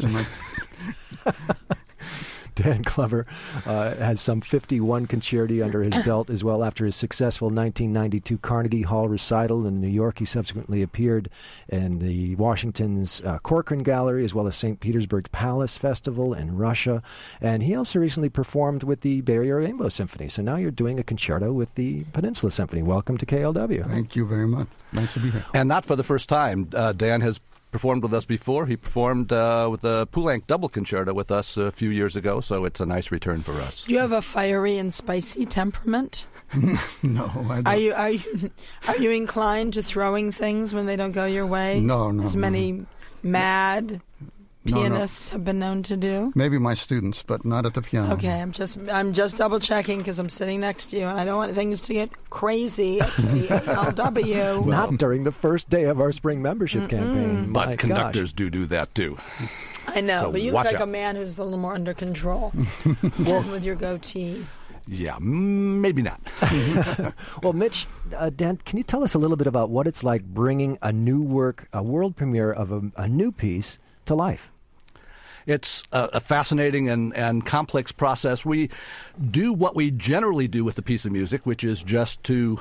Dan Glover has some 51 concerti under his belt as well. After his successful 1992 Carnegie Hall recital in New York, he subsequently appeared in the Washington's Corcoran Gallery as well as St. Petersburg Palace Festival in Russia. And he also recently performed with the Bay Area Rainbow Symphony. So now you're doing a concerto with the Peninsula Symphony. Welcome to KLW. Thank you very much. Nice to be here. And not for the first time. Dan has performed with us before. He performed with the Poulenc Double Concerto with us a few years ago, so it's a nice return for us. Do you have a fiery and spicy temperament? No, I don't. Are you inclined to throwing things when they don't go your way? No. As many mad pianists have been known to do? Maybe my students, but not at the piano. Okay, I'm just double checking because I'm sitting next to you and I don't want things to get crazy at KLW. Not during the first day of our spring membership campaign. But My conductors gosh. do that too. I know, So but you look watch like out. a man who's a little more under control with your goatee. Yeah, maybe not. Well, Mitch, Dan, can you tell us a little bit about what it's like bringing a new work, a world premiere of a new piece, to life? It's a fascinating and complex process. We do what we generally do with a piece of music, which is just to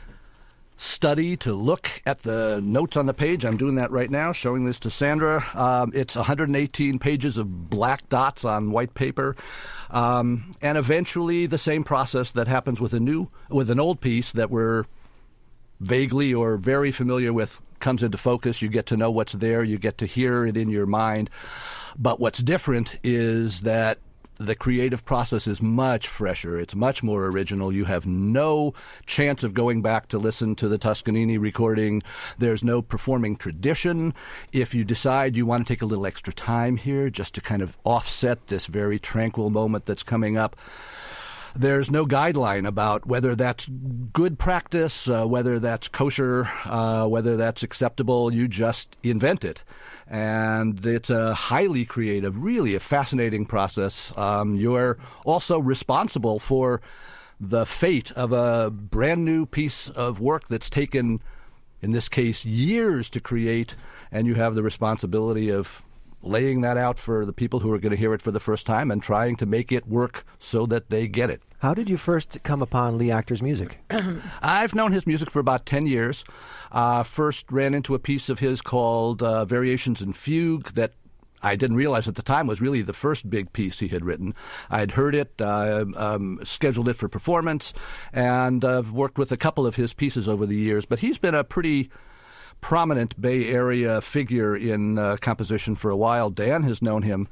study, to look at the notes on the page. I'm doing that right now, showing this to Sandra. It's 118 pages of black dots on white paper. And eventually the same process that happens with an old piece that we're vaguely or very familiar with comes into focus. You get to know what's there. You get to hear it in your mind. But what's different is that the creative process is much fresher. It's much more original. You have no chance of going back to listen to the Toscanini recording. There's no performing tradition. If you decide you want to take a little extra time here just to kind of offset this very tranquil moment that's coming up, there's no guideline about whether that's good practice, whether that's kosher, whether that's acceptable. You just invent it. And it's a highly creative, really a fascinating process. You're also responsible for the fate of a brand new piece of work that's taken, in this case, years to create, and you have the responsibility of laying that out for the people who are going to hear it for the first time and trying to make it work so that they get it. How did you first come upon Lee Actor's music? I've known his music for about 10 years. First ran into a piece of his called Variations in Fugue that I didn't realize at the time was really the first big piece he had written. I'd heard it, scheduled it for performance, and I've worked with a couple of his pieces over the years. But he's been a pretty prominent Bay Area figure in composition for a while. Dan has known him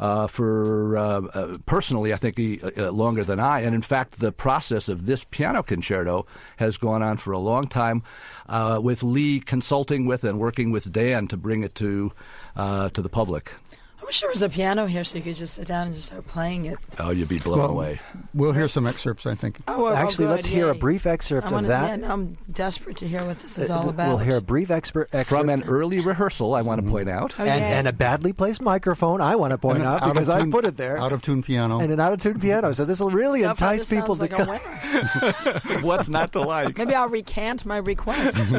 for personally, I think, longer than I. And in fact, the process of this piano concerto has gone on for a long time, with Lee consulting with and working with Dan to bring it to the public. I wish there was a piano here so you could just sit down and just start playing it. Oh, you'd be blown away. We'll hear some excerpts, I think. Actually, let's hear a brief excerpt of that. Yeah, now I'm desperate to hear what this is all about. We'll hear a brief excerpt from an early rehearsal, I want to point out. Oh, and a badly placed microphone, I want to point out, because I put it there. Out-of-tune piano. And an out-of-tune piano. So this will really entice people to come. What's not to like? Maybe I'll recant my request.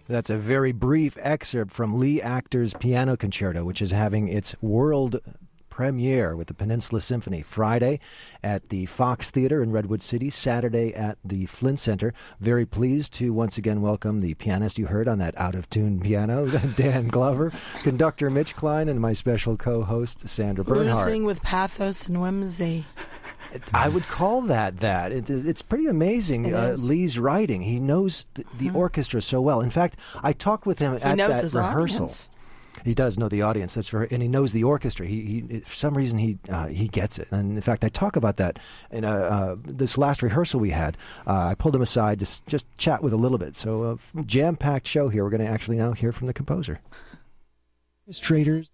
That's a very brief excerpt from Lee Achter's Piano Concerto, which is having its world premiere with the Peninsula Symphony Friday at the Fox Theater in Redwood City, Saturday at the Flint Center. Very pleased to once again welcome the pianist you heard on that out-of-tune piano, Dan Glover, conductor Mitch Klein, and my special co-host Sandra Bernhardt. Oozing with pathos and whimsy. I would call that. It's pretty amazing, Lee's writing. He knows the orchestra so well. In fact, I talked with him at that rehearsal. Audience. He does know the audience. And he knows the orchestra. He for some reason he gets it. And in fact, I talk about that in this last rehearsal we had. I pulled him aside to just chat with a little bit. So jam-packed show here. We're going to actually now hear from the composer. Traders.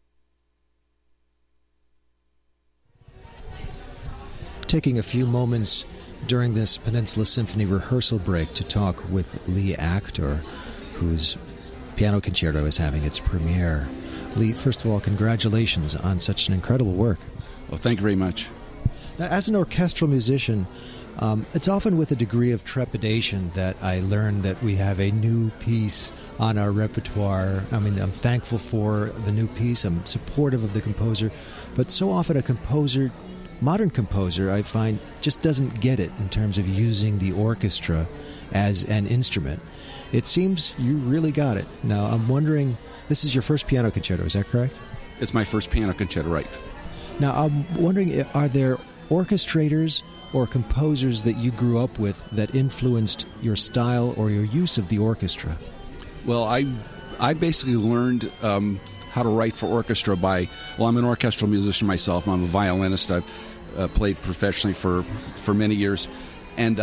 Taking a few moments during this Peninsula Symphony rehearsal break to talk with Lee Achter, whose piano concerto is having its premiere. Lee, first of all, congratulations on such an incredible work. Well, thank you very much. Now, as an orchestral musician, it's often with a degree of trepidation that I learn that we have a new piece on our repertoire. I mean, I'm thankful for the new piece. I'm supportive of the composer. But so often a composer, modern composer, I find, just doesn't get it in terms of using the orchestra as an instrument. It seems you really got it. Now, I'm wondering, this is your first piano concerto, is that correct? It's my first piano concerto, right. Now, I'm wondering, are there orchestrators or composers that you grew up with that influenced your style or your use of the orchestra? Well, I basically learned how to write for orchestra I'm an orchestral musician myself. I'm a violinist. I've played professionally for many years. And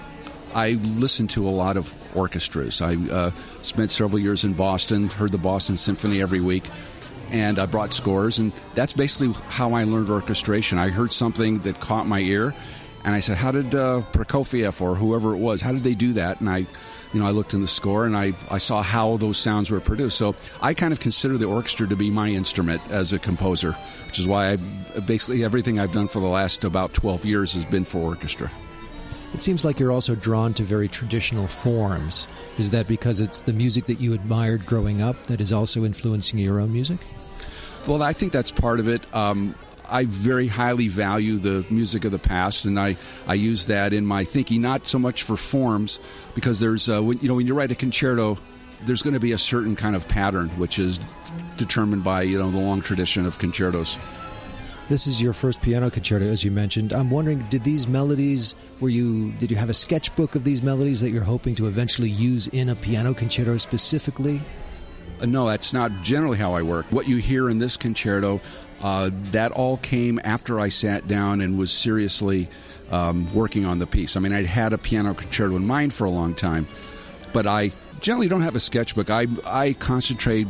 I listened to a lot of orchestras. I spent several years in Boston, heard the Boston Symphony every week, and I brought scores, and that's basically how I learned orchestration. I heard something that caught my ear, and I said, how did Prokofiev or whoever it was, how did they do that? And I looked in the score, and I saw how those sounds were produced. So I kind of consider the orchestra to be my instrument as a composer, which is why basically everything I've done for the last about 12 years has been for orchestra. It seems like you're also drawn to very traditional forms. Is that because it's the music that you admired growing up that is also influencing your own music? Well, I think that's part of it. I very highly value the music of the past, and I use that in my thinking, not so much for forms, because there's when you write a concerto, there's going to be a certain kind of pattern which is determined by the long tradition of concertos. This is your first piano concerto, as you mentioned. I'm wondering, did these melodies, did you have a sketchbook of these melodies that you're hoping to eventually use in a piano concerto specifically? No, that's not generally how I work. What you hear in this concerto, that all came after I sat down and was seriously working on the piece. I mean, I'd had a piano concerto in mind for a long time, but I generally don't have a sketchbook. I concentrate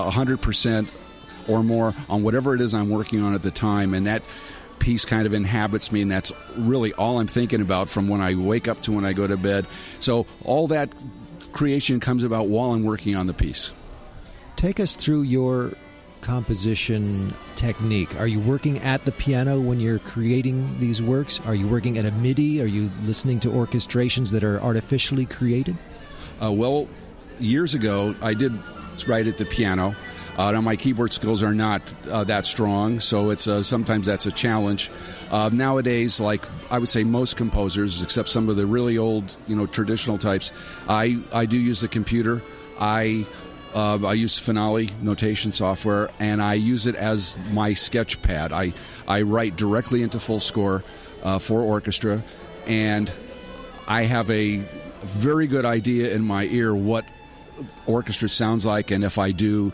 100% or more on whatever it is I'm working on at the time, and that piece kind of inhabits me, and that's really all I'm thinking about from when I wake up to when I go to bed. So all that creation comes about while I'm working on the piece. Take us through your composition technique. Are you working at the piano when you're creating these works? Are you working at a MIDI? Are you listening to orchestrations that are artificially created? Well, years ago, I did write at the piano. Now, my keyboard skills are not that strong, so it's sometimes that's a challenge. Nowadays, like I would say most composers, except some of the really old, traditional types, I do use the computer. I use Finale notation software, and I use it as my sketch pad. I write directly into full score for orchestra, and I have a very good idea in my ear what orchestra sounds like, and if I do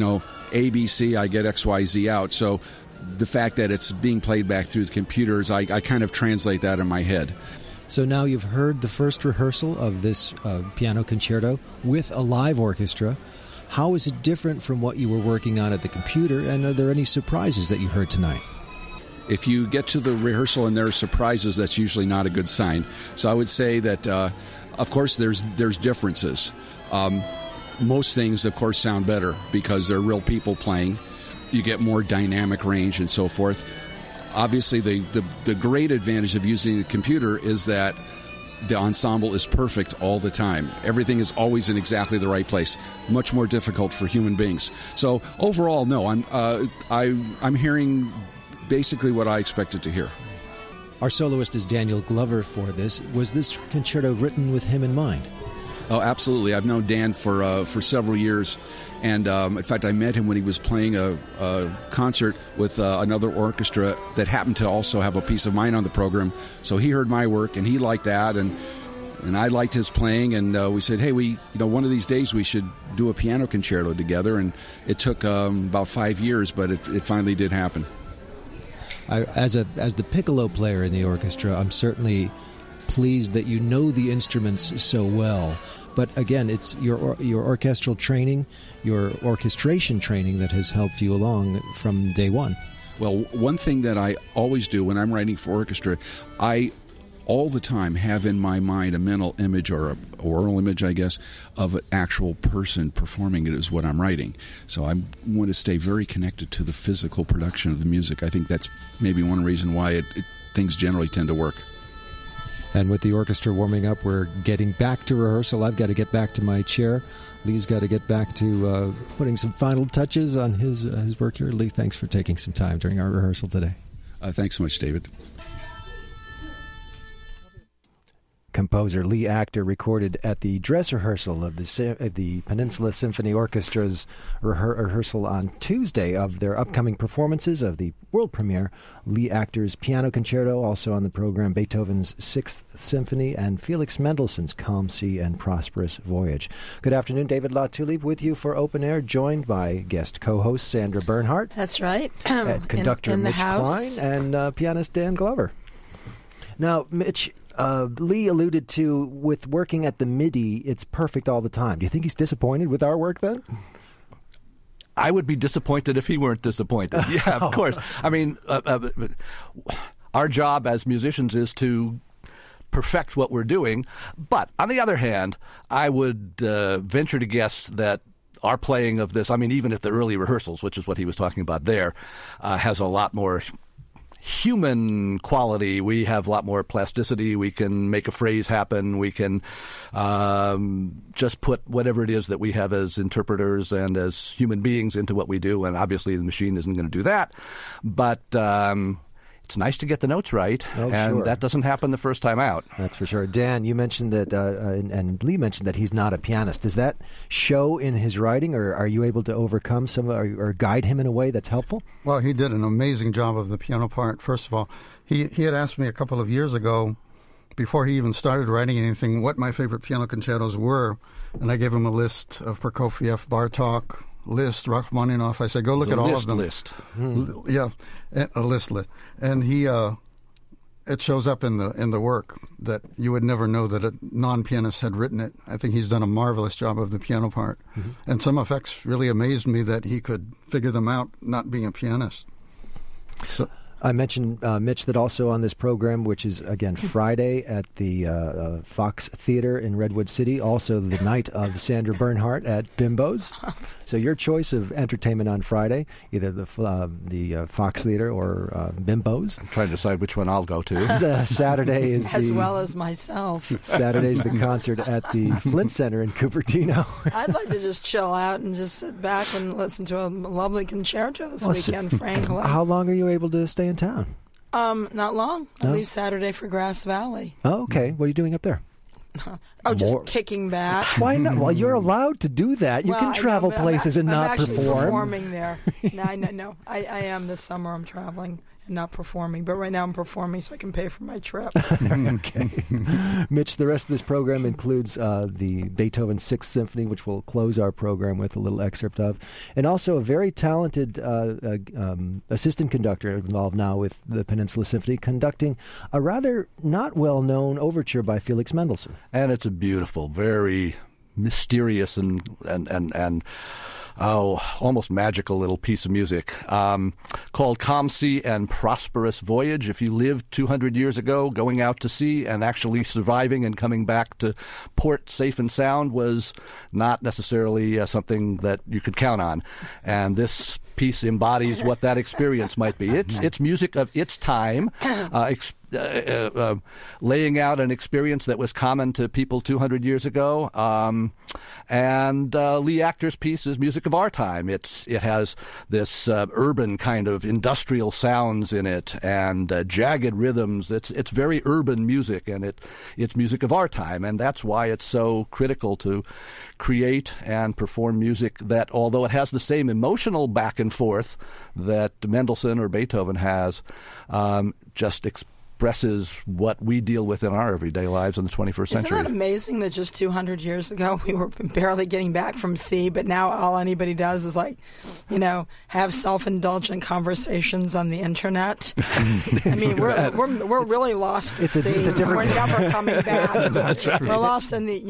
ABC, I get XYZ out. So the fact that it's being played back through the computers, I kind of translate that in my head. So now you've heard the first rehearsal of this piano concerto with a live orchestra. How is it different from what you were working on at the computer, and are there any surprises that you heard tonight? If you get to the rehearsal and there are surprises, that's usually not a good sign. So I would say that, of course, there's differences. Most things, of course, sound better because they're real people playing. You get more dynamic range and so forth. Obviously, the great advantage of using a computer is that the ensemble is perfect all the time. Everything is always in exactly the right place. Much more difficult for human beings. So overall, no, I'm hearing basically what I expected to hear. Our soloist is Daniel Glover for this. Was this concerto written with him in mind? Oh, absolutely. I've known Dan for several years, and in fact, I met him when he was playing a concert with another orchestra that happened to also have a piece of mine on the program. So he heard my work, and he liked that, and I liked his playing, and we said, hey, one of these days we should do a piano concerto together, and it took about 5 years, but it finally did happen. As the piccolo player in the orchestra, I'm certainly pleased that you know the instruments so well. But again, it's your orchestral training, your orchestration training that has helped you along from day one. Well, one thing that I always do when I'm writing for orchestra, I all the time have in my mind a mental image or an oral image, I guess, of an actual person performing it is what I'm writing. So I want to stay very connected to the physical production of the music. I think that's maybe one reason why things generally tend to work. And with the orchestra warming up, we're getting back to rehearsal. I've got to get back to my chair. Lee's got to get back to putting some final touches on his work here. Lee, thanks for taking some time during our rehearsal today. Thanks so much, David. Composer Lee Actor recorded at the dress rehearsal of the Peninsula Symphony Orchestra's rehearsal on Tuesday of their upcoming performances of the world premiere, Lee Actor's Piano Concerto, also on the program Beethoven's Sixth Symphony, and Felix Mendelssohn's Calm Sea and Prosperous Voyage. Good afternoon, David LaTulippe with you for Open Air, joined by guest co-host Sandra Bernhardt. That's right. And conductor in Mitch house. Klein and pianist Dan Glover. Now, Mitch, Lee alluded to, with working at the MIDI, it's perfect all the time. Do you think he's disappointed with our work then? I would be disappointed if he weren't disappointed. Yeah, of course. I mean, our job as musicians is to perfect what we're doing. But on the other hand, I would venture to guess that our playing of this, I mean, even at the early rehearsals, which is what he was talking about there, has a lot more human quality. We have a lot more plasticity. We can make a phrase happen. We can just put whatever it is that we have as interpreters and as human beings into what we do. And obviously the machine isn't going to do that. But it's nice to get the notes right, and sure. That doesn't happen the first time out. That's for sure. Dan, you mentioned that, and Lee mentioned that he's not a pianist. Does that show in his writing, or are you able to overcome some, or guide him in a way that's helpful? Well, he did an amazing job of the piano part. First of all, he had asked me a couple of years ago, before he even started writing anything, what my favorite piano concertos were, and I gave him a list of Prokofiev, Bartók, Liszt, Rachmaninoff. I said, go look at all of them. Yeah, a list. And he, it shows up in the work that you would never know that a non-pianist had written it. I think he's done a marvelous job of the piano part. Mm-hmm. And some effects really amazed me that he could figure them out, not being a pianist. So I mentioned, Mitch, that also on this program, which is, again, Friday at the Fox Theater in Redwood City, also the night of Sandra Bernhardt at Bimbo's. So your choice of entertainment on Friday, either the Fox Theater or Bimbo's. I'm trying to decide which one I'll go to. Saturday is as well as myself. Saturday's the concert at the Flint Center in Cupertino. I'd like to just chill out and just sit back and listen to a lovely concerto this weekend, frankly. How long are you able to stay in town? Not long. I leave Saturday for Grass Valley. Oh, okay. What are you doing up there? Just kicking back. Why not? Well, you're allowed to do that. You can travel places and not perform. I'm performing there. No. I am this summer. I'm traveling and not performing. But right now I'm performing so I can pay for my trip. Okay. Mitch, the rest of this program includes the Beethoven Sixth Symphony, which we'll close our program with a little excerpt of, and also a very talented assistant conductor involved now with the Peninsula Symphony, conducting a rather not well-known overture by Felix Mendelssohn. And it's a beautiful, very mysterious and almost magical little piece of music called Calm Sea and Prosperous Voyage. If you lived 200 years ago, going out to sea and actually surviving and coming back to port safe and sound was not necessarily something that you could count on. And this piece embodies what that experience might be. It's music of its time, laying out an experience that was common to people 200 years ago. And Lee Actor's piece is music of our time. It has this urban kind of industrial sounds in it and jagged rhythms. It's very urban music, and it's music of our time, and that's why it's so critical to create and perform music that, although it has the same emotional back and forth that Mendelssohn or Beethoven has, just expresses what we deal with in our everyday lives in the 21st century. Isn't that amazing that just 200 years ago we were barely getting back from sea, but now all anybody does is have self-indulgent conversations on the internet? I mean, we're really lost at sea. We're never coming back. That's right. We're lost in the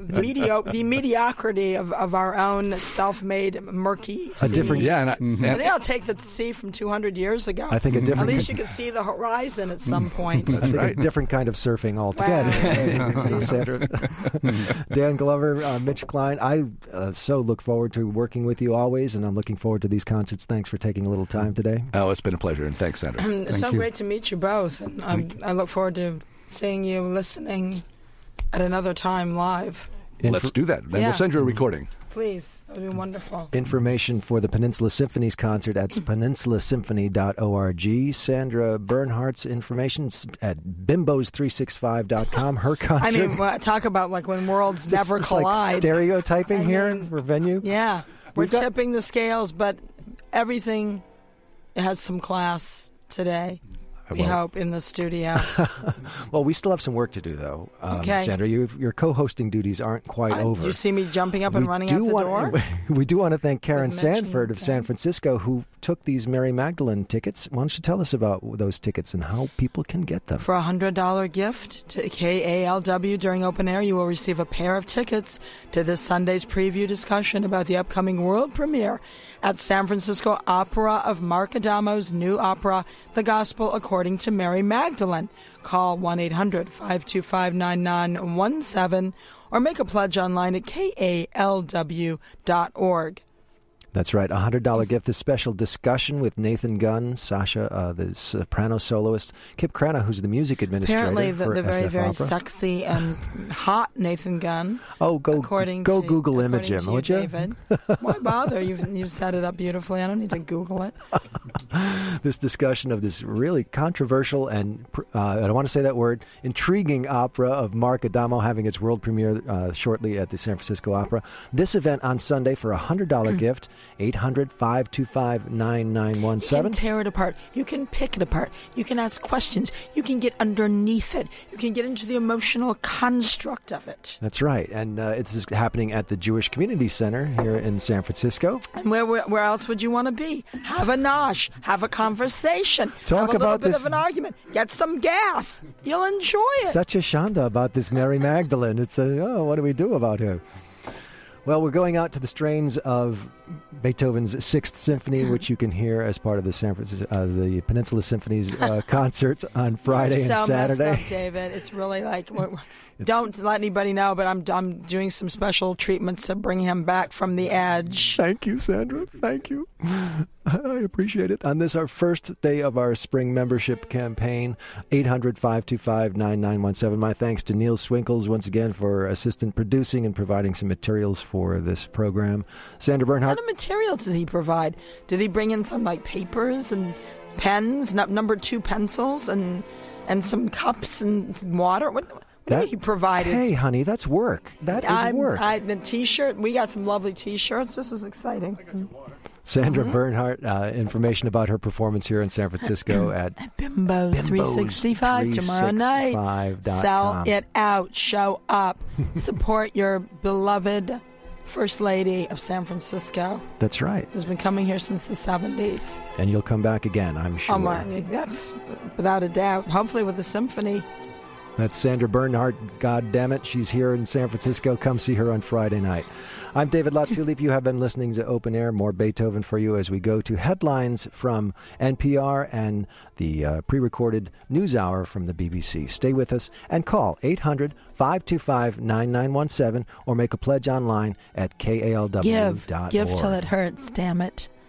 the mediocrity of our own self-made murky sea. But they all take the sea from 200 years ago. I think at least you could see the horizon at some point. I think a different kind of surfing altogether. Wow. Sandra. Dan Glover, Mitch Klein, I so look forward to working with you always, and I'm looking forward to these concerts. Thanks for taking a little time today. Oh, it's been a pleasure, and thanks, Sandra. It's so great to meet you both. And I look forward to seeing you listening at another time live. Let's do that. Then we'll send you a recording. Please. That would be wonderful. Information for the Peninsula Symphony's concert at peninsulasymphony.org. Sandra Bernhardt's information at bimbos365.com. Her concert. I mean, talk about when worlds never collide. Like stereotyping here for venue. Yeah. We're tipping the scales, but everything has some class today. We hope in the studio. Well, we still have some work to do, though. Okay. Sandra, your co-hosting duties aren't quite over. Do you see me jumping up and running out the door? We do want to thank Karen Sanford of San Francisco, who took these Mary Magdalene tickets. Why don't you tell us about those tickets and how people can get them? For a $100 gift to KALW during open air, you will receive a pair of tickets to this Sunday's preview discussion about the upcoming world premiere at San Francisco Opera of Mark Adamo's new opera, The Gospel According to Mary Magdalene. Call 1-800-525-9917 or make a pledge online at kalw.org. That's right, a $100 gift, a special discussion with Nathan Gunn, Sasha, the soprano soloist, Kip Cranna, who's the music administrator. Apparently, for the very, SF very Opera. sexy and hot Nathan Gunn. Oh, go Google image him, would you? David. Why bother? You've set it up beautifully. I don't need to Google it. This discussion of this really controversial and, I don't want to say that word, intriguing opera of Mark Adamo having its world premiere shortly at the San Francisco Opera. This event on Sunday for a $100 gift. 800-525-9917. You can tear it apart. You can pick it apart. You can ask questions. You can get underneath it. You can get into the emotional construct of it. That's right. And it's happening at the Jewish Community Center here in San Francisco. And where else would you want to be? Have a nosh. Have a conversation. Talk have about a little bit of an argument. Get some gas. You'll enjoy it. Such a shanda about this Mary Magdalene. It's what do we do about her? Well, we're going out to the strains of Beethoven's Sixth Symphony, which you can hear as part of the the Peninsula Symphony's concert on Friday and Saturday. So messed up, David. It's really don't let anybody know, but I'm doing some special treatments to bring him back from the edge. Thank you, Sandra. Thank you. I appreciate it. On this, our first day of our spring membership campaign, 800-525-9917. My thanks to Neil Swinkles once again for assistant producing and providing some materials for this program. Sandra Bernhardt. What kind of materials did he provide? Did he bring in some papers and pens, number 2 pencils, and some cups and water? What he provided? Hey, honey, that's work. That is work. The T-shirt. We got some lovely T-shirts. This is exciting. Sandra Bernhardt, information about her performance here in San Francisco at Bimbos 365 tomorrow night. Sell it out. Show up. Support your beloved First Lady of San Francisco. That's right. Who's been coming here since the 70s. And you'll come back again, I'm sure. That's without a doubt. Hopefully with the symphony. That's Sandra Bernhardt. God damn it, she's here in San Francisco. Come see her on Friday night. I'm David Latulip. You have been listening to Open Air. More Beethoven for you as we go to headlines from NPR and the pre-recorded news hour from the BBC. Stay with us and call 800-525-9917 or make a pledge online at kalw.org. Give till it hurts, damn it.